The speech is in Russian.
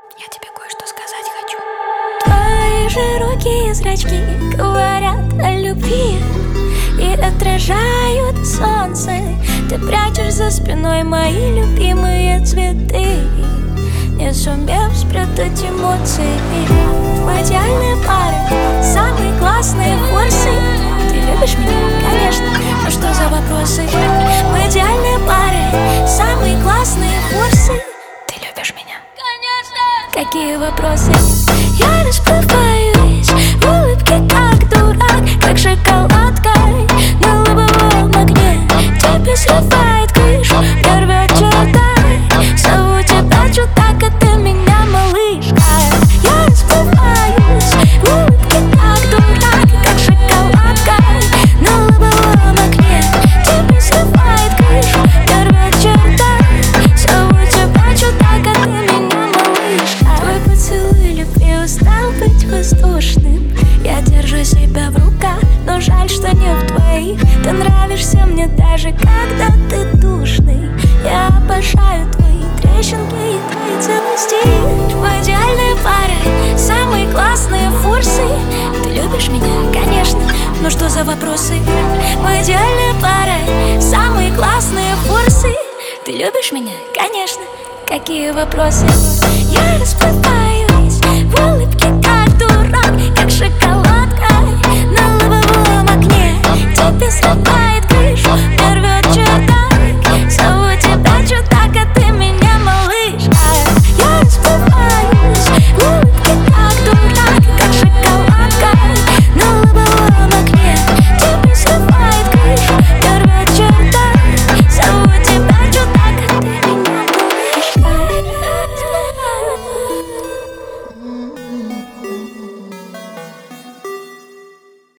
Я тебе кое-что сказать хочу. Твои широкие зрачки говорят о любви и отражают солнце. Ты прячешь за спиной мои любимые цветы, не сумев спрятать эмоции. Мы идеальная пара, самые классные форсы. Ты любишь меня, конечно, но что за вопросы? Мы идеальная пара, самые классные форсы. Ты любишь меня? Какие вопросы? Я расплываюсь в улыбке, как дурак, как шоколадка на лобовом огне. Тебе срывает крышу, мне рвет чердак. Зову тебя чудак, а ты меня малышка. Я расплываюсь в улыбке, как дурак, как шоколадка на лобовом огне. Тебе срывает крышу, мне рвет чердак. Зову тебя чудак, а ты меня малышка. Твой поцелуй любви устал быть воздушным. Я держу себя в руках, но жаль, что не в твоих. Ты нравишься мне даже когда ты душный. Я обожаю твои трещинки и твои целости. Мы идеальная пара, самые классные форсы. Ты любишь меня, конечно, но что за вопросы? Мы идеальная пара, самые классные форсы. Ты любишь меня, конечно, какие вопросы? Я расплываюсь в улыбке, как дурак, как шоколад